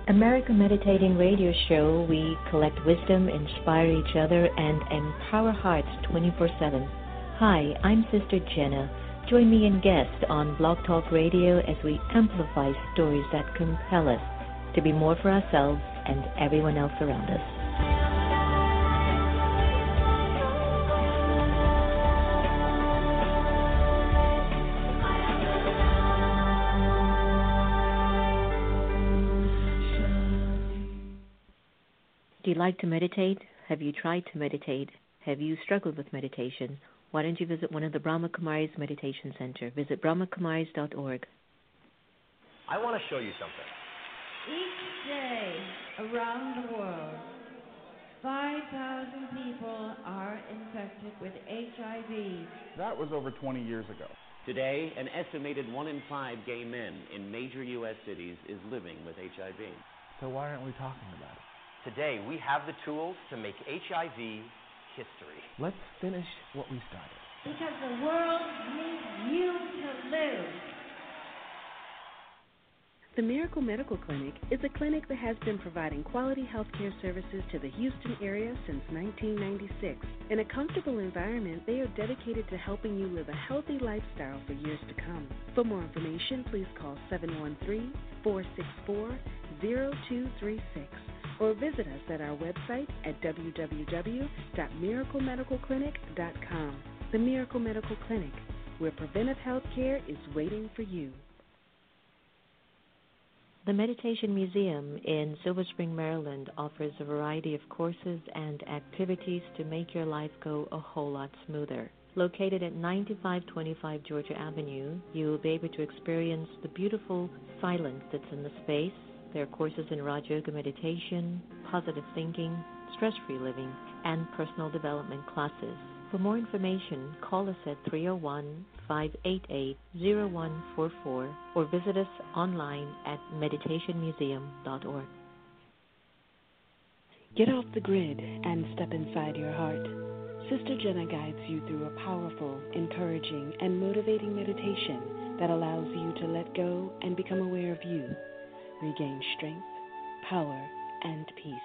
America Meditating Radio Show, we collect wisdom, inspire each other, and empower hearts 24/7. Hi, I'm Sister Jenna. Join me and guests on Blog Talk Radio as we amplify stories that compel us to be more for ourselves and everyone else around us. Do you like to meditate? Have you tried to meditate? Have you struggled with meditation? Why don't you visit one of the Brahma Kumaris Meditation Center? Visit brahmakumaris.org. I want to show you something. Each day around the world, 5,000 people are infected with HIV. That was over 20 years ago. Today, an estimated 1 in 5 gay men in major U.S. cities is living with HIV. So why aren't we talking about it? Today, we have the tools to make HIV history. Let's finish what we started. Because the world needs you to live. The Miracle Medical Clinic is a clinic that has been providing quality healthcare services to the Houston area since 1996. In a comfortable environment, they are dedicated to helping you live a healthy lifestyle for years to come. For more information, please call 713-464-0236 or visit us at our website at www.miraclemedicalclinic.com. The Miracle Medical Clinic, where preventive health care is waiting for you. The Meditation Museum in Silver Spring, Maryland offers a variety of courses and activities to make your life go a whole lot smoother. Located at 9525 Georgia Avenue, you will be able to experience the beautiful silence that's in the space. There are courses in Raj Yoga meditation, positive thinking, stress-free living, and personal development classes. For more information, call us at 301-588-0144 or visit us online at meditationmuseum.org. Get off the grid and step inside your heart. Sister Jenna guides you through a powerful, encouraging, and motivating meditation that allows you to let go and become aware of you. Regain strength, power, and peace.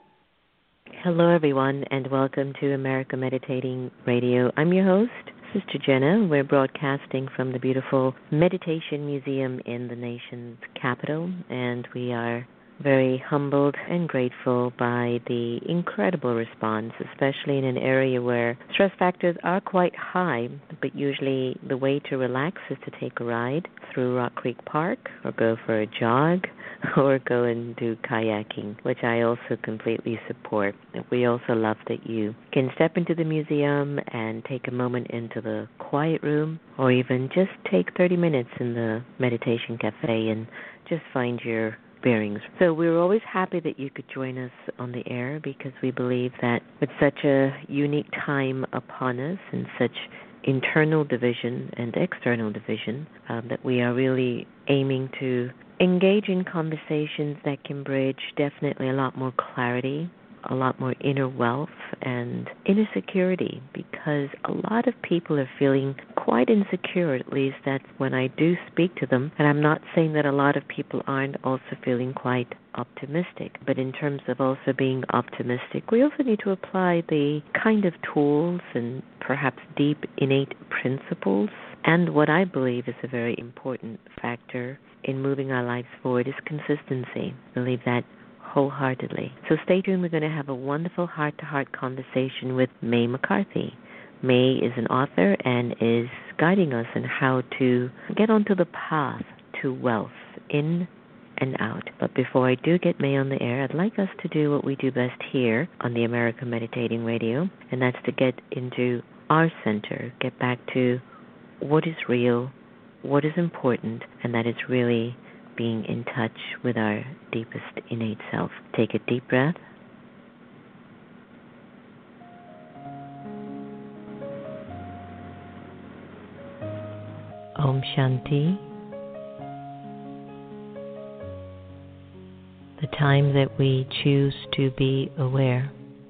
Hello, everyone, and welcome to America Meditating Radio. I'm your host, Sister Jenna. We're broadcasting from the beautiful Meditation Museum in the nation's capital, and we are very humbled and grateful by the incredible response, especially in an area where stress factors are quite high, but usually the way to relax is to take a ride through Rock Creek Park or go for a jog or go and do kayaking, which I also completely support. We also love that you can step into the museum and take a moment into the quiet room or even just take 30 minutes in the meditation cafe and just find your bearings. So we're always happy that you could join us on the air because we believe that with such a unique time upon us and such internal division and external division, that we are really aiming to engage in conversations that can bridge definitely a lot more clarity, a lot more inner wealth and inner security, because a lot of people are feeling quite insecure, at least that's when I do speak to them. And I'm not saying that a lot of people aren't also feeling quite optimistic, but in terms of also being optimistic, we also need to apply the kind of tools and perhaps deep innate principles. And what I believe is a very important factor in moving our lives forward is consistency. I believe that wholeheartedly. So stay tuned. We're going to have a wonderful heart-to-heart conversation with May McCarthy. May is an author and is guiding us in how to get onto the path to wealth in and out. But before I do get May on the air, I'd like us to do what we do best here on the America Meditating Radio, and that's to get into our center, get back to what is real, what is important, and that is really being in touch with our deepest innate self. Take a deep breath. Om Shanti. The time that we choose to be aware.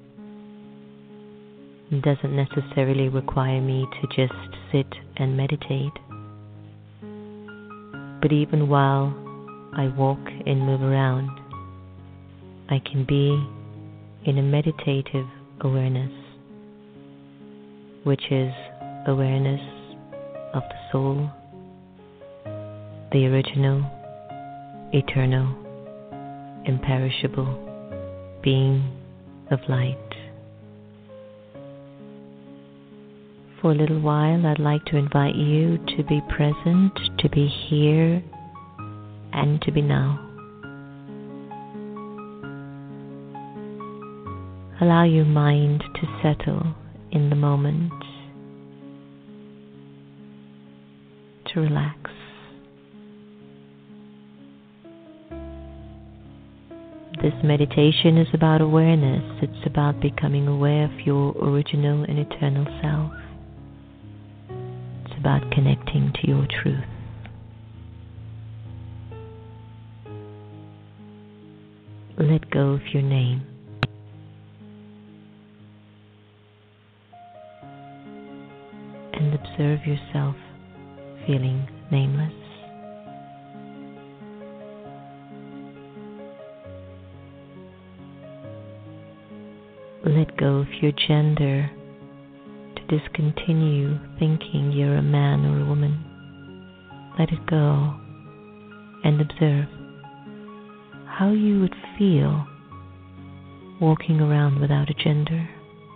It doesn't necessarily require me to just sit and meditate. But even while I walk and move around, I can be in a meditative awareness, which is awareness of the soul, the original, eternal, imperishable being of light. For a little while, I'd like to invite you to be present, to be here, and to be now. Allow your mind to settle in the moment, to relax. This meditation is about awareness. It's about becoming aware of your original and eternal self. It's about connecting to your truth. Let go of your name. And observe yourself feeling nameless. Let go of your gender to discontinue thinking you're a man or a woman. Let it go and observe how you would feel walking around without a gender.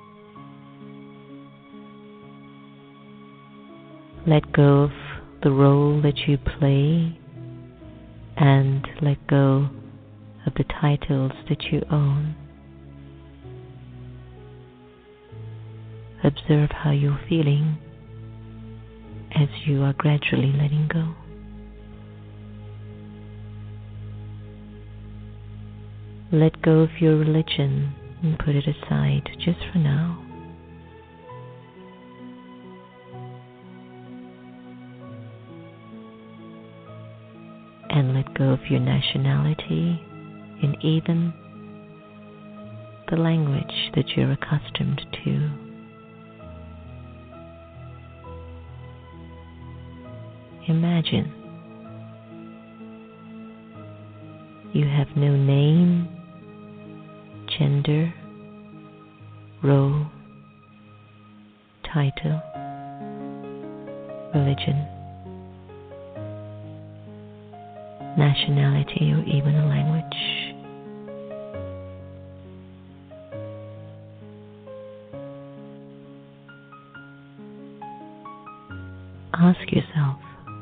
Let go of the role that you play and let go of the titles that you own. Observe how you're feeling as you are gradually letting go. Let go of your religion and put it aside just for now. And let go of your nationality and even the language that you're accustomed to. Imagine you have no name, gender, role, title, religion, nationality, or even a language. Ask yourself,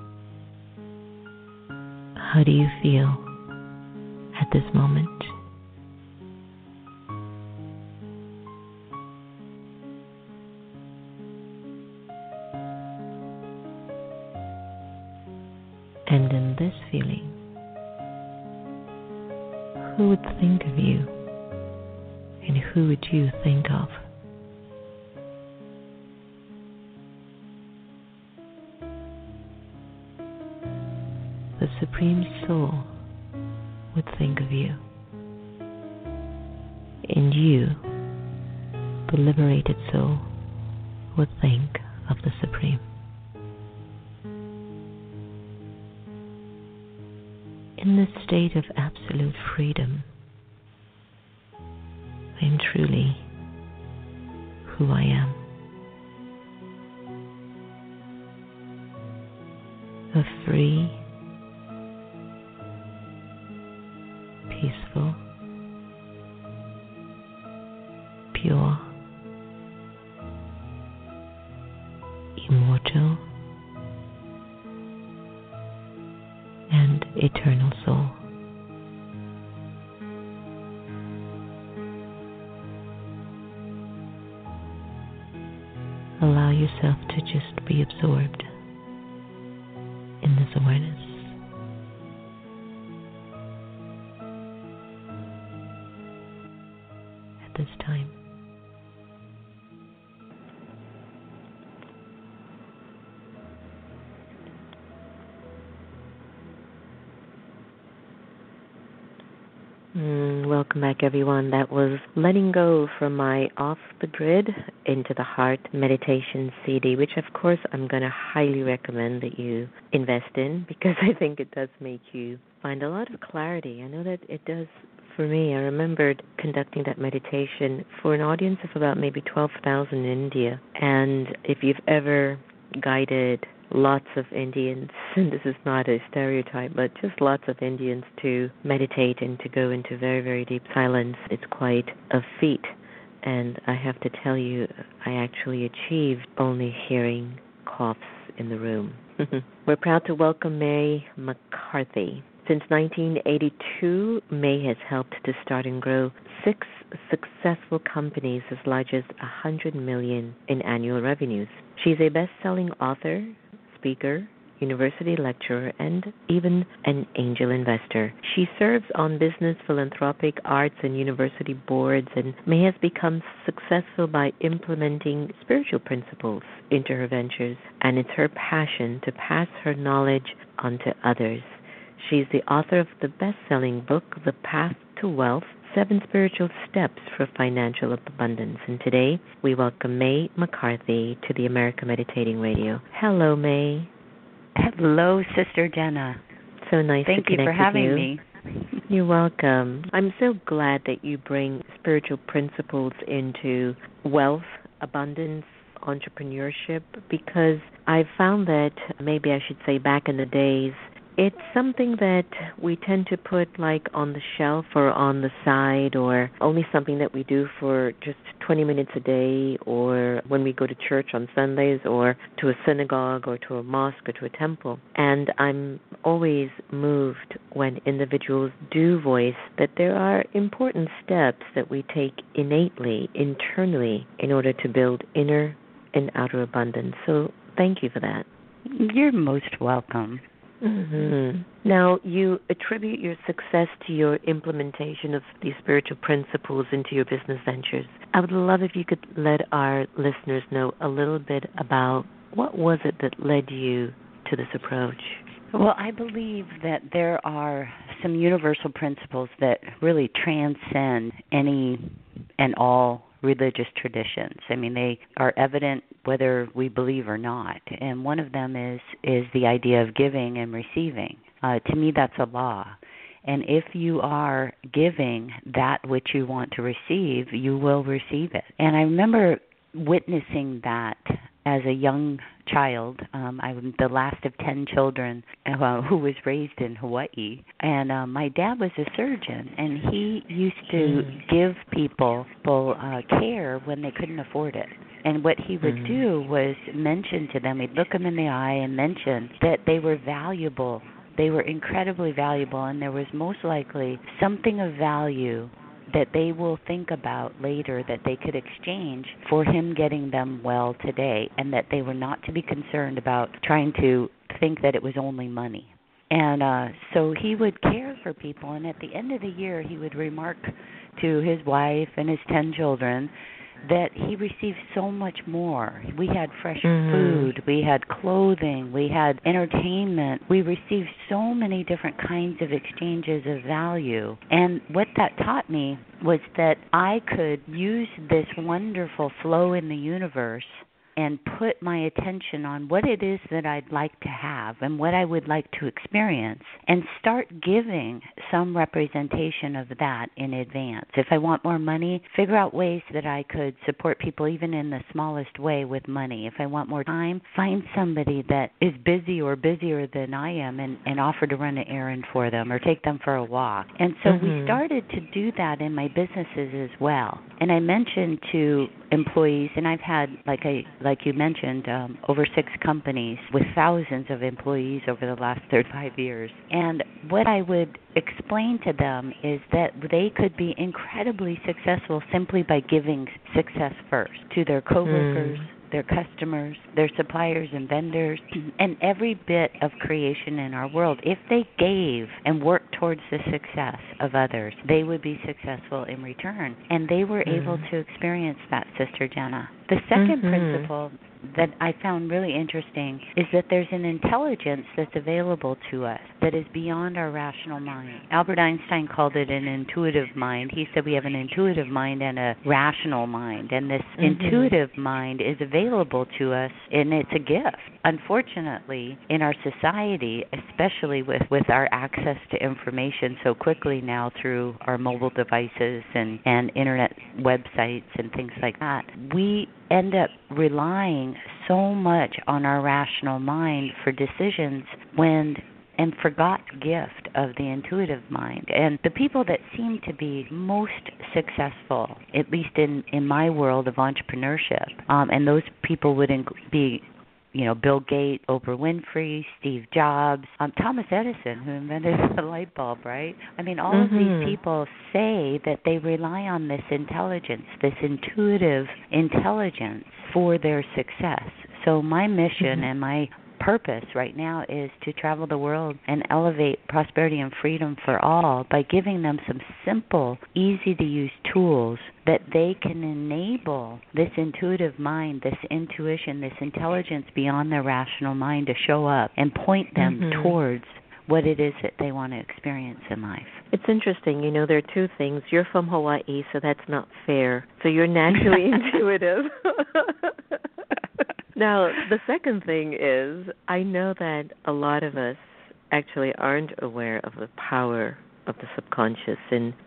how do you feel at this moment? And in this feeling, who would think of you and who would you think of? The Supreme Soul would think of you, and you, the liberated soul, would think of the Supreme. In this state of absolute freedom, I am truly who I am. A free, peaceful, pure, immortal, and eternal soul. Allow yourself to just be absorbed in this awareness. At this time. Welcome back, everyone. That was Letting Go from my Off the Grid Into the Heart meditation CD, which of course I'm going to highly recommend that you invest in because I think it does make you find a lot of clarity. I know that it does for me. I remembered conducting that meditation for an audience of about maybe 12,000 in India. And if you've ever guided lots of Indians, and this is not a stereotype, but just lots of Indians to meditate and to go into very, very deep silence, it's quite a feat. And I have to tell you, I actually achieved only hearing coughs in the room. We're proud to welcome May McCarthy. Since 1982, May has helped to start and grow 6 successful companies as large as $100 million in annual revenues. She's a best-selling author, speaker, university lecturer, and even an angel investor. She serves on business, philanthropic, arts, and university boards, and May has become successful by implementing spiritual principles into her ventures, and it's her passion to pass her knowledge on to others. She's the author of the best-selling book, The Path to Wealth, 7 Spiritual Steps for Financial Abundance. And today, we welcome May McCarthy to the America Meditating Radio. Hello, May. Hello, Sister Jenna. So nice to connect with you. Thank you for having me. You're welcome. I'm so glad that you bring spiritual principles into wealth, abundance, entrepreneurship, because I've found that, maybe I should say back in the days, it's something that we tend to put like on the shelf or on the side, or only something that we do for just 20 minutes a day, or when we go to church on Sundays, or to a synagogue, or to a mosque, or to a temple. And I'm always moved when individuals do voice that there are important steps that we take innately, internally, in order to build inner and outer abundance. So thank you for that. You're most welcome. Mm-hmm. Now, you attribute your success to your implementation of these spiritual principles into your business ventures. I would love if you could let our listeners know a little bit about what was it that led you to this approach. Well, I believe that there are some universal principles that really transcend any and all religious traditions. I mean, they are evident whether we believe or not. And one of them is the idea of giving and receiving. To me, that's a law. And if you are giving that which you want to receive, you will receive it. And I remember witnessing that as a young child. I'm the last of 10 children who was raised in Hawaii. And my dad was a surgeon, and he used to give people care when they couldn't afford it. And what he would do was mention to them, he'd look them in the eye and mention that they were valuable. They were incredibly valuable, and there was most likely something of value that they will think about later that they could exchange for him getting them well today, and that they were not to be concerned about trying to think that it was only money. And so he would care for people, and at the end of the year he would remark to his wife and his 10 children that he received so much more. We had fresh food, we had clothing, we had entertainment. We received so many different kinds of exchanges of value. And what that taught me was that I could use this wonderful flow in the universe and put my attention on what it is that I'd like to have and what I would like to experience, and start giving some representation of that in advance. If I want more money, figure out ways that I could support people even in the smallest way with money. If I want more time, find somebody that is busy or busier than I am and offer to run an errand for them or take them for a walk. And so we started to do that in my businesses as well. And I mentioned to employees, and I've had, like you mentioned, over 6 companies with thousands of employees over the last 35 years. And what I would explain to them is that they could be incredibly successful simply by giving success first to their coworkers, their customers, their suppliers and vendors, and every bit of creation in our world. If they gave and worked towards the success of others, they would be successful in return. And they were able to experience that, Sister Jenna. The second principle that I found really interesting is that there's an intelligence that's available to us that is beyond our rational mind. Albert Einstein called it an intuitive mind. He said we have an intuitive mind and a rational mind, and this intuitive mind is available to us, and it's a gift. Unfortunately, in our society, especially with our access to information so quickly now through our mobile devices and internet websites and things like that, we end up relying so much on our rational mind for decisions and forgot the gift of the intuitive mind. And the people that seem to be most successful, at least in my world of entrepreneurship, and those people would be Bill Gates, Oprah Winfrey, Steve Jobs, Thomas Edison, who invented the light bulb, right? I mean, all of these people say that they rely on this intelligence, this intuitive intelligence for their success. So my mission and my purpose right now is to travel the world and elevate prosperity and freedom for all by giving them some simple, easy-to-use tools that they can enable this intuitive mind, this intuition, this intelligence beyond their rational mind to show up and point them towards what it is that they want to experience in life. It's interesting. There are two things. You're from Hawaii, so that's not fair. So you're naturally intuitive. Now, the second thing is, I know that a lot of us actually aren't aware of the power of the subconscious.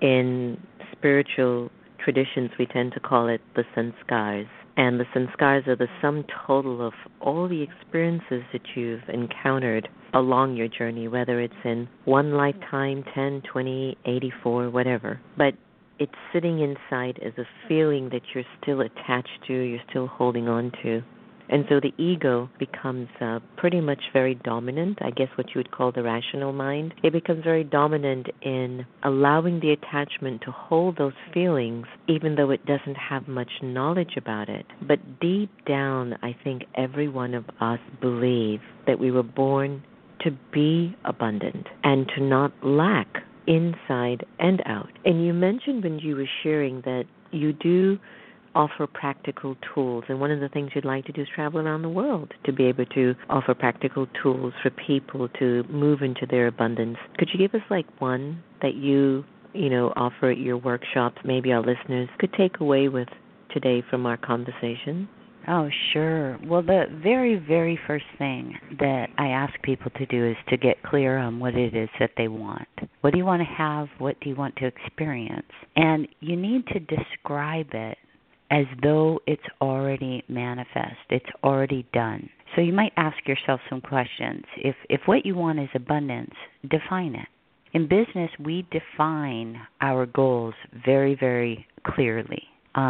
In spiritual traditions, we tend to call it the sanskars. And the sanskars are the sum total of all the experiences that you've encountered along your journey, whether it's in one lifetime, 10, 20, 84, whatever. But it's sitting inside as a feeling that you're still attached to, you're still holding on to. And so the ego becomes pretty much very dominant, I guess what you would call the rational mind. It becomes very dominant in allowing the attachment to hold those feelings, even though it doesn't have much knowledge about it. But deep down, I think every one of us believe that we were born to be abundant and to not lack inside and out. And you mentioned when you were sharing that you do offer practical tools, and one of the things you'd like to do is travel around the world to be able to offer practical tools for people to move into their abundance. Could you give us one that you offer at your workshops, maybe our listeners could take away with today from our conversation? Oh, sure. Well, the very, very first thing that I ask people to do is to get clear on what it is that they want. What do you want to have? What do you want to experience? And you need to describe it as though it's already manifest, it's already done. So you might ask yourself some questions. If what you want is abundance, define it. In business, we define our goals very, very clearly.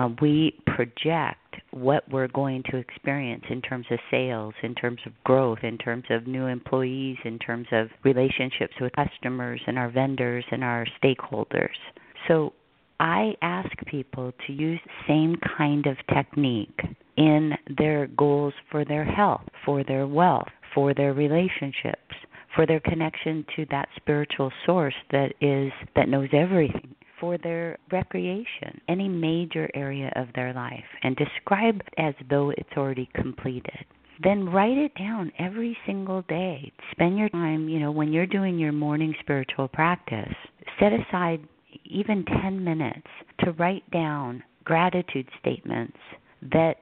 We project what we're going to experience in terms of sales, in terms of growth, in terms of new employees, in terms of relationships with customers and our vendors and our stakeholders. So I ask people to use the same kind of technique in their goals for their health, for their wealth, for their relationships, for their connection to that spiritual source that knows everything, for their recreation, any major area of their life, and describe it as though it's already completed. Then write it down every single day. Spend your time, when you're doing your morning spiritual practice, set aside even 10 minutes to write down gratitude statements that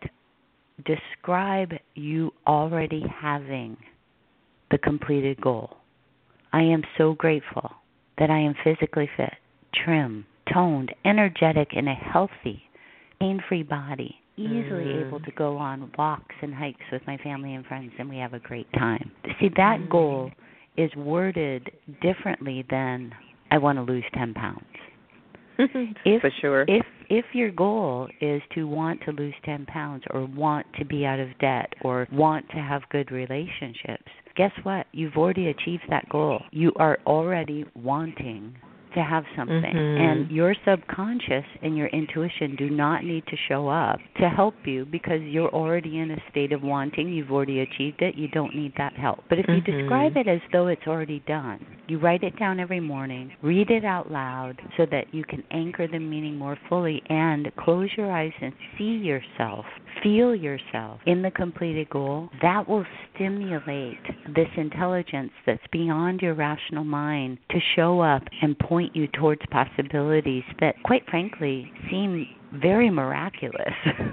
describe you already having the completed goal. I am so grateful that I am physically fit, trim, toned, energetic, in a healthy, pain-free body, easily able to go on walks and hikes with my family and friends, and we have a great time. See, that goal is worded differently than I want to lose 10 pounds. For sure. If your goal is to want to lose 10 pounds or want to be out of debt or want to have good relationships, guess what? You've already achieved that goal. You are already wanting to have something. Mm-hmm. And your subconscious and your intuition do not need to show up to help you because you're already in a state of wanting. You've already achieved it. You don't need that help. But if you describe it as though it's already done, you write it down every morning, read it out loud so that you can anchor the meaning more fully and close your eyes and see yourself, feel yourself in the completed goal, that will stimulate this intelligence that's beyond your rational mind to show up and point you towards possibilities that, quite frankly, seem very miraculous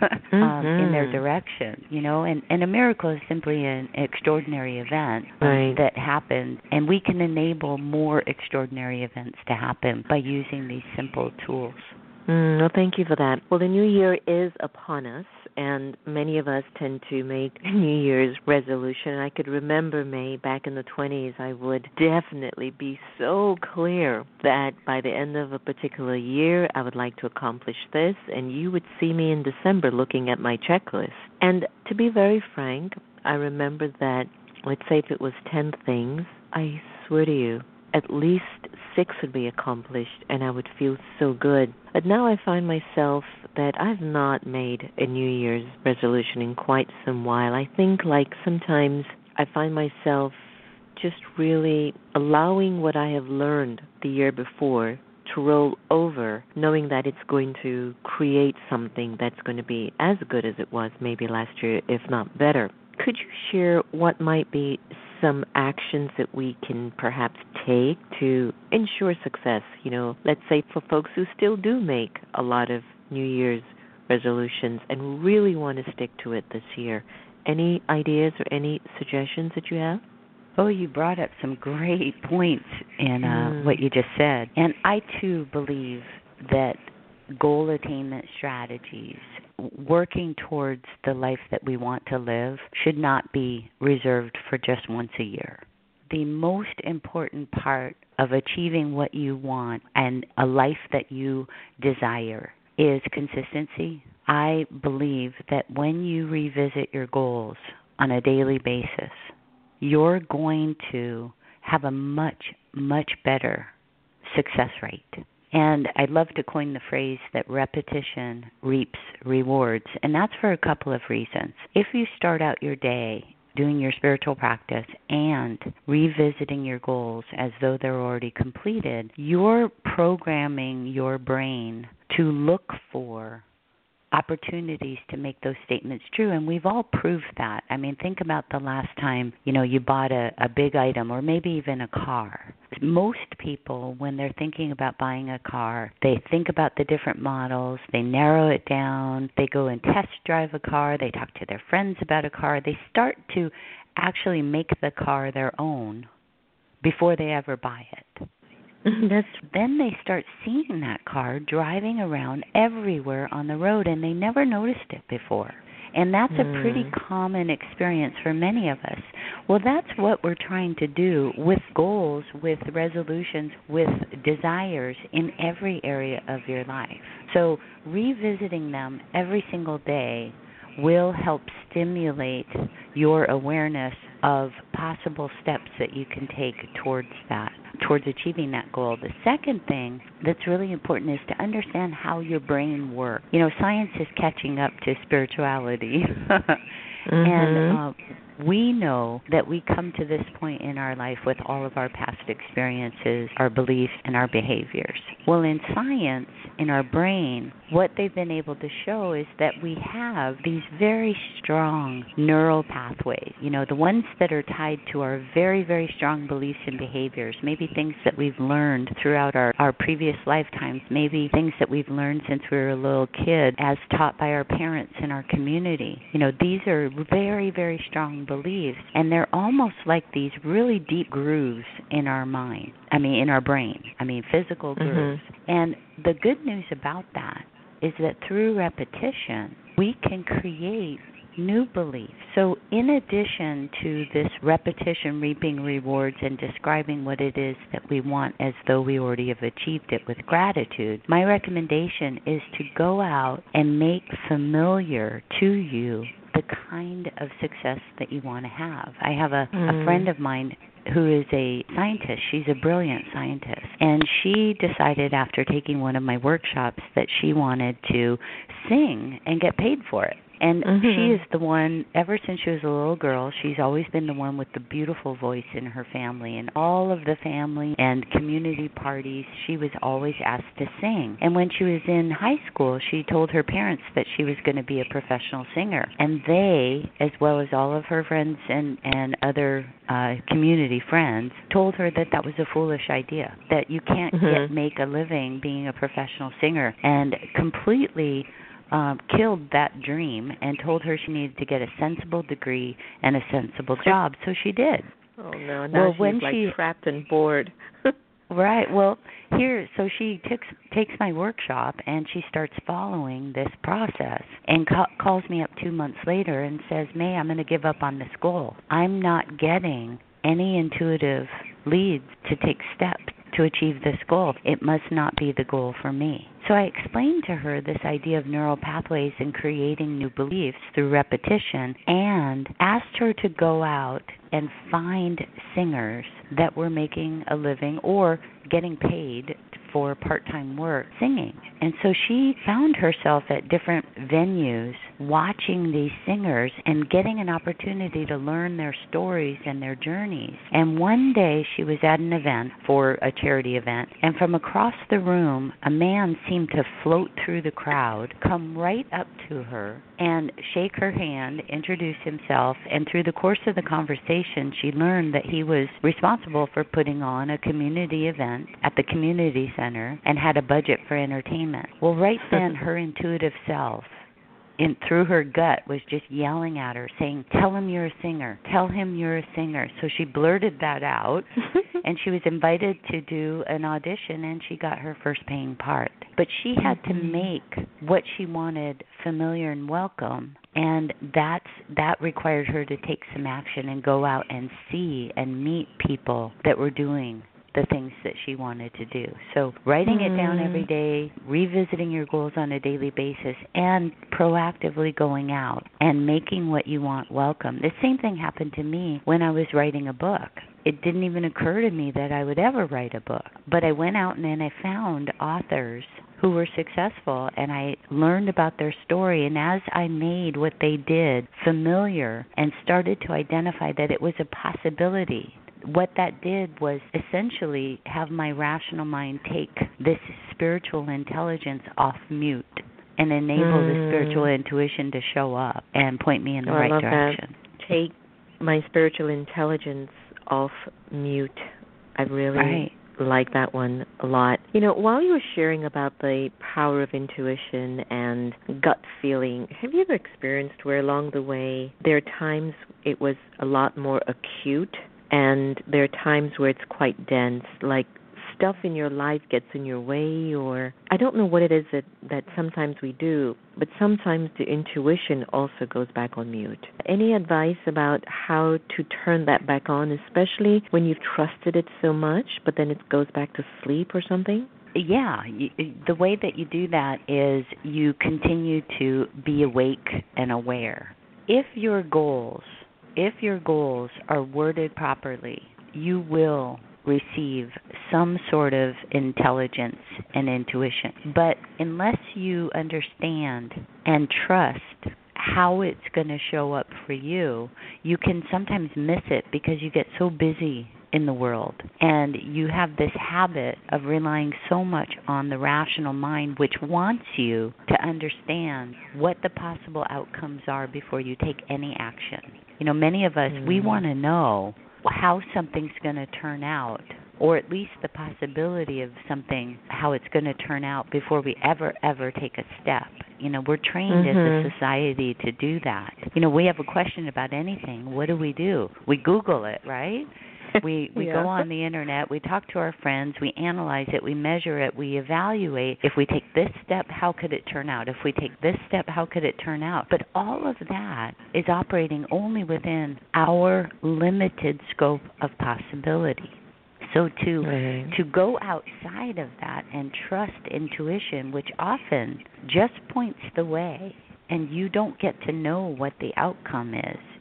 in their direction, you know, and a miracle is simply an extraordinary event that happens, and we can enable more extraordinary events to happen by using these simple tools. Well, thank you for that. Well, the new year is upon us, and many of us tend to make New Year's resolution. I could remember, May, back in the 20s, I would definitely be so clear that by the end of a particular year, I would like to accomplish this, and you would see me in December looking at my checklist. And to be very frank, I remember that, let's say if it was 10 things, I swear to you, at least 6 would be accomplished, and I would feel so good. But now I find myself that I've not made a New Year's resolution in quite some while. I think like sometimes I find myself just really allowing what I have learned the year before to roll over, knowing that it's going to create something that's going to be as good as it was maybe last year, if not better. Could you share what might be some actions that we can perhaps take to ensure success? You know, let's say for folks who still do make a lot of New Year's resolutions and really want to stick to it this year. Any ideas or any suggestions that you have? Oh, you brought up some great points in what you just said. And I, too, believe that goal attainment strategies, working towards the life that we want to live, should not be reserved for just once a year. The most important part of achieving what you want and a life that you desire is consistency. I believe that when you revisit your goals on a daily basis, you're going to have a much, much better success rate. And I'd love to coin the phrase that repetition reaps rewards, and that's for a couple of reasons. If you start out your day doing your spiritual practice and revisiting your goals as though they're already completed, you're programming your brain to look for opportunities to make those statements true, and we've all proved that. I mean, think about the last time, you bought a big item or maybe even a car. Most people, when they're thinking about buying a car, they think about the different models, they narrow it down, they go and test drive a car, they talk to their friends about a car, they start to actually make the car their own before they ever buy it. Then they start seeing that car driving around everywhere on the road, and they never noticed it before. And that's a pretty common experience for many of us. Well, that's what we're trying to do with goals, with resolutions, with desires in every area of your life. So revisiting them every single day will help stimulate your awareness of possible steps that you can take towards achieving that goal. The second thing that's really important is to understand how your brain works. Science is catching up to spirituality. And we know that we come to this point in our life with all of our past experiences, our beliefs, and our behaviors. Well, in science, in our brain, what they've been able to show is that we have these very strong neural pathways, the ones that are tied to our very, very strong beliefs and behaviors, maybe things that we've learned throughout our previous lifetimes, maybe things that we've learned since we were a little kid as taught by our parents in our community. These are very, very strong beliefs, and they're almost like these really deep grooves in our mind. In our brain. Physical grooves. And the good news about that is that through repetition, we can create new beliefs. So in addition to this repetition reaping rewards and describing what it is that we want as though we already have achieved it with gratitude, my recommendation is to go out and make familiar to you the kind of success that you want to have. I have a friend of mine who is a scientist. She's a brilliant scientist. And she decided after taking one of my workshops that she wanted to sing and get paid for it. And she is the one, ever since she was a little girl, she's always been the one with the beautiful voice in her family. And all of the family and community parties, she was always asked to sing. And when she was in high school, she told her parents that she was going to be a professional singer. And they, as well as all of her friends and other community friends, told her that that was a foolish idea, that you can't make a living being a professional singer, and completely killed that dream and told her she needed to get a sensible degree and a sensible job. So she did. Oh, no. Now she's trapped and bored. Right. Well, so she takes my workshop and she starts following this process and calls me up 2 months later and says, May, I'm going to give up on this goal. I'm not getting any intuitive leads to take steps to achieve this goal. It must not be the goal for me. So I explained to her this idea of neural pathways and creating new beliefs through repetition, and asked her to go out and find singers that were making a living or getting paid for part-time work singing. And so she found herself at different venues watching these singers and getting an opportunity to learn their stories and their journeys. And one day she was at an event for a charity event, and from across the room, a man seemed to float through the crowd, come right up to her and shake her hand, introduce himself, and through the course of the conversation, she learned that he was responsible for putting on a community event at the community center and had a budget for entertainment. Well, right then, her intuitive self, through her gut, was just yelling at her, saying, tell him you're a singer. Tell him you're a singer. So she blurted that out, and she was invited to do an audition, and she got her first paying part. But she had to make what she wanted familiar and welcome, and that required her to take some action and go out and see and meet people that were doing the things that she wanted to do. So writing it down every day, revisiting your goals on a daily basis, and proactively going out and making what you want welcome. The same thing happened to me when I was writing a book. It didn't even occur to me that I would ever write a book. But I went out and then I found authors who were successful, and I learned about their story. And as I made what they did familiar and started to identify that it was a possibility, what that did was essentially have my rational mind take this spiritual intelligence off mute and enable the spiritual intuition to show up and point me in the right direction. That. Take my spiritual intelligence off mute. I really like that one a lot. You know, while you were sharing about the power of intuition and gut feeling, have you ever experienced where along the way there are times it was a lot more acute, and there are times where it's quite dense, like stuff in your life gets in your way, or I don't know what it is that sometimes we do, but sometimes the intuition also goes back on mute. Any advice about how to turn that back on, especially when you've trusted it so much, but then it goes back to sleep or something? Yeah, the way that you do that is you continue to be awake and aware. If your goals are worded properly, you will receive some sort of intelligence and intuition. But unless you understand and trust how it's going to show up for you, you can sometimes miss it because you get so busy in the world. And you have this habit of relying so much on the rational mind, which wants you to understand what the possible outcomes are before you take any action. You know, many of us, we want to know how something's going to turn out, or at least the possibility of something, how it's going to turn out before we ever take a step. You know, we're trained as a society to do that. You know, we have a question about anything. What do? We Google it, right? We go on the internet, we talk to our friends, we analyze it, we measure it, we evaluate. If we take this step, how could it turn out? If we take this step, how could it turn out? But all of that is operating only within our limited scope of possibility. So to go outside of that and trust intuition, which often just points the way, and you don't get to know what the outcome is.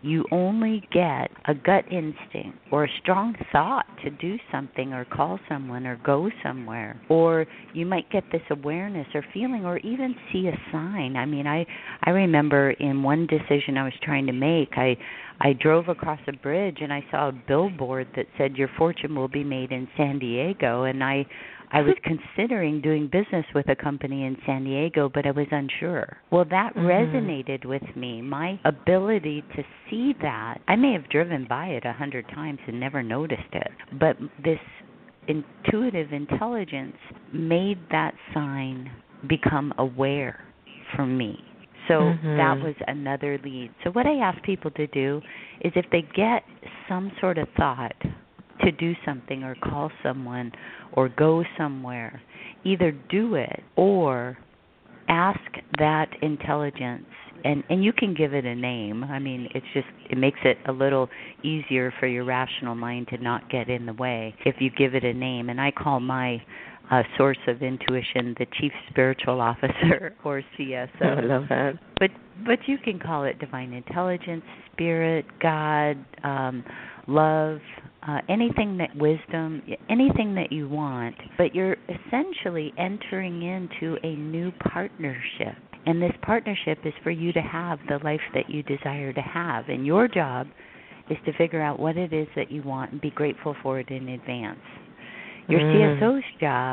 you only get a gut instinct or a strong thought to do something or call someone or go somewhere. Or you might get this awareness or feeling or even see a sign. I mean, I remember in one decision I was trying to make, I drove across a bridge and I saw a billboard that said your fortune will be made in San Diego, and I was considering doing business with a company in San Diego, but I was unsure. Well, that resonated with me. My ability to see that, I may have driven by it 100 times and never noticed it, but this intuitive intelligence made that sign become aware for me. So that was another lead. So what I ask people to do is if they get some sort of thought to do something or call someone or go somewhere, either do it or ask that intelligence, and you can give it a name. I mean, it makes it a little easier for your rational mind to not get in the way if you give it a name. And I call my source of intuition the Chief Spiritual Officer, or CSO. I love that. But you can call it divine intelligence, spirit, God, love, anything that wisdom, anything that you want. But you're essentially entering into a new partnership. And this partnership is for you to have the life that you desire to have. And your job is to figure out what it is that you want and be grateful for it in advance. Your CSO's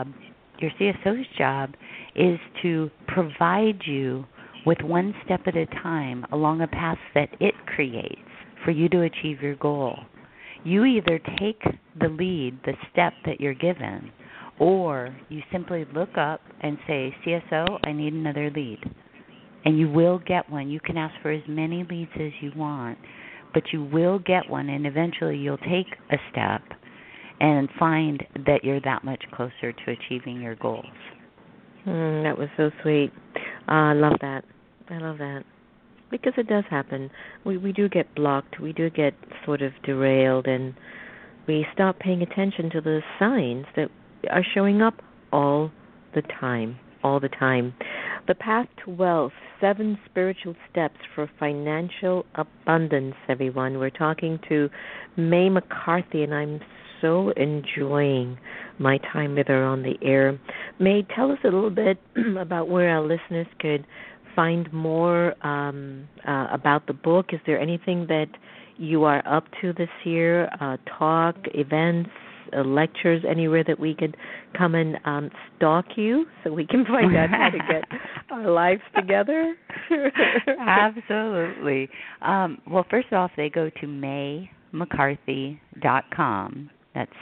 job is to provide you with one step at a time along a path that it creates for you to achieve your goal. You either take the lead, the step that you're given, or you simply look up and say, CSO, I need another lead. And you will get one. You can ask for as many leads as you want, but you will get one, and eventually you'll take a step and find that you're that much closer to achieving your goals. That was so sweet. I love that. Because it does happen. We do get blocked. We do get sort of derailed, and we stop paying attention to the signs that are showing up all the time. The Path to Wealth, 7 Spiritual Steps for Financial Abundance, everyone. We're talking to May McCarthy, and I'm so enjoying my time with her on the air. May, tell us a little bit about where our listeners could find more about the book. Is there anything that you are up to this year? Talk, events, lectures, anywhere that we could come and stalk you so we can find out how to get our lives together? Absolutely. Well, first off, they go to maymccarthy.com. That's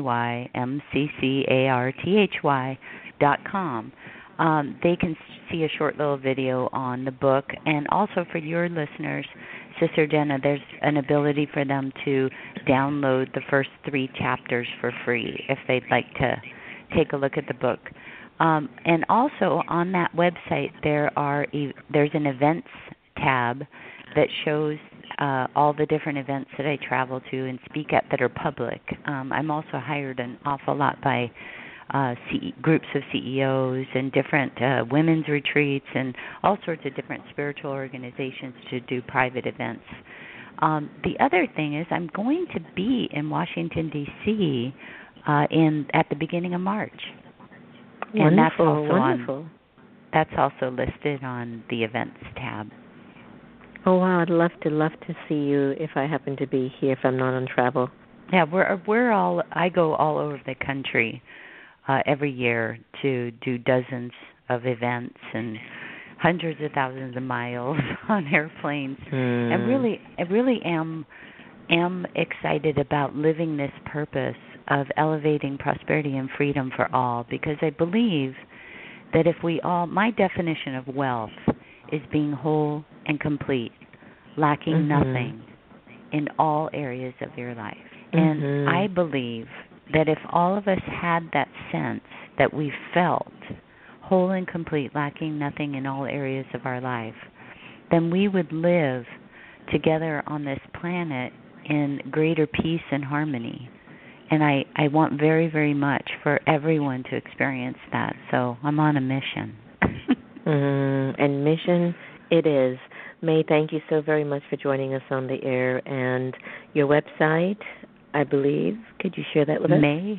maymccarthy.com. They can see a short little video on the book. And also for your listeners, Sister Jenna, there's an ability for them to download the first 3 chapters for free if they'd like to take a look at the book. And also on that website, there's an events tab that shows all the different events that I travel to and speak at that are public. I'm also hired an awful lot by groups of CEOs and different women's retreats and all sorts of different spiritual organizations to do private events. The other thing is I'm going to be in Washington, D.C. at the beginning of March. And Wonderful. That's also listed on the events tab. Oh wow, I'd love to see you if I happen to be here, if I'm not on travel. Yeah, I go all over the country every year to do dozens of events and hundreds of thousands of miles on airplanes. And I really am excited about living this purpose of elevating prosperity and freedom for all, because I believe that if we all, my definition of wealth is being whole and complete, lacking nothing in all areas of your life. And I believe that if all of us had that sense that we felt whole and complete, lacking nothing in all areas of our life, then we would live together on this planet in greater peace and harmony. And I want very, very much for everyone to experience that. So I'm on a mission. And mission it is. May, thank you so very much for joining us on the air. And your website, I believe, could you share that with us?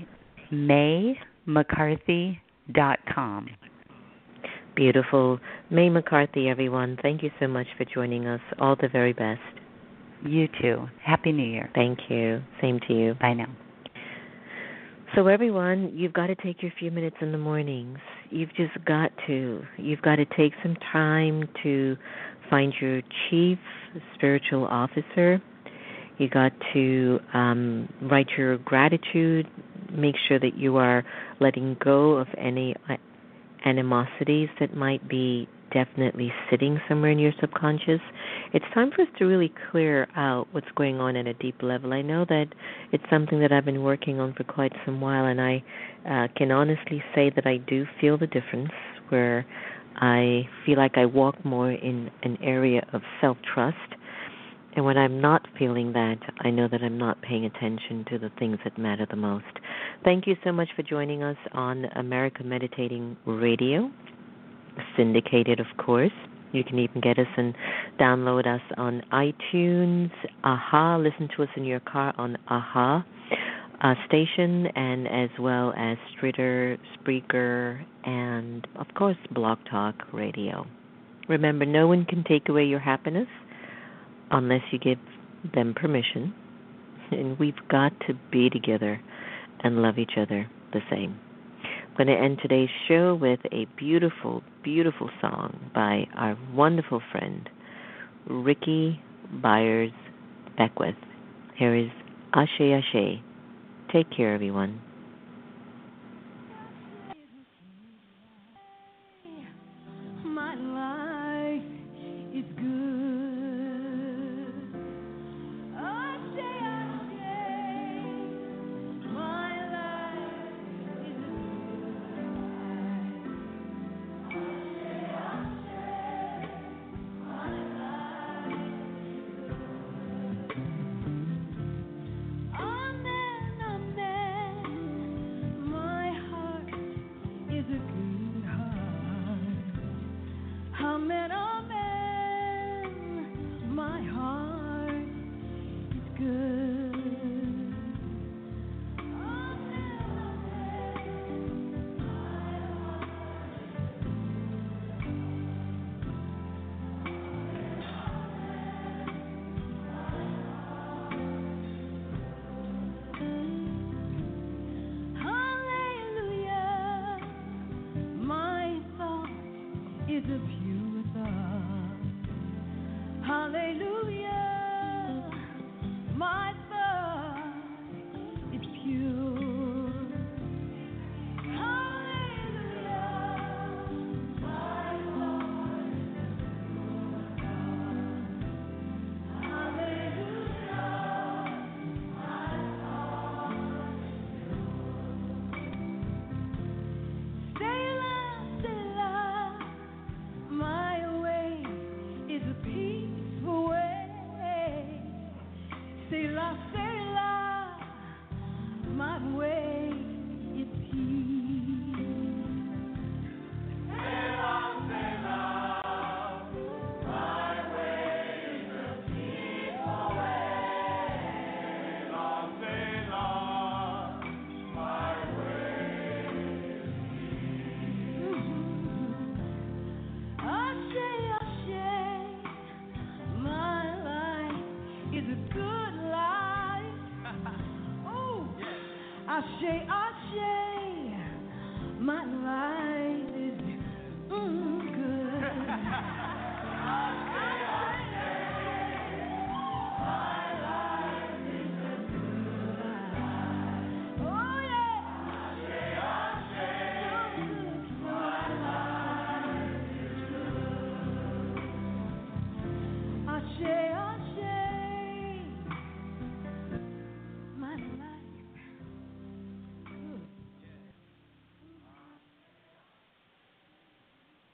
MayMcCarthy.com. Beautiful. May McCarthy, everyone. Thank you so much for joining us. All the very best. You too. Happy New Year. Thank you. Same to you. Bye now. So everyone, you've got to take your few minutes in the mornings. You've just got to. You've got to take some time to find your chief spiritual officer. You got to write your gratitude. Make sure that you are letting go of any animosities that might be definitely sitting somewhere in your subconscious. It's time for us to really clear out what's going on at a deep level. I know that it's something that I've been working on for quite some while, and I can honestly say that I do feel the difference, where I feel like I walk more in an area of self-trust. And when I'm not feeling that, I know that I'm not paying attention to the things that matter the most. Thank you so much for joining us on America Meditating Radio, syndicated, of course. You can even get us and download us on iTunes, AHA, listen to us in your car on AHA station, and as well as Stritter, Spreaker, and, of course, Blog Talk Radio. Remember, no one can take away your happiness unless you give them permission. And we've got to be together and love each other the same. I'm going to end today's show with a beautiful, beautiful song by our wonderful friend, Ricky Byers Beckwith. Here is Ashe Ashe. Take care, everyone. My life is good. Ashe, Ashe. My life is good. Ashe, Ashe. My life is good. Amen, amen. My heart is a good heart. Amen, amen. My heart is good. Amen, amen. My hallelujah. My thought is a pure thought. Hallelujah. My thought is pure. Hallelujah. My thought is a pure thought. Hallelujah. My thought Selah, Selah. My way is a peaceful way. Selah, Selah. My way is peace. Selah, Selah. My way is a peaceful way. Selah, Selah. My way is Ashe, Ashe. My life is a good life. Oh, Ashe, Ashe.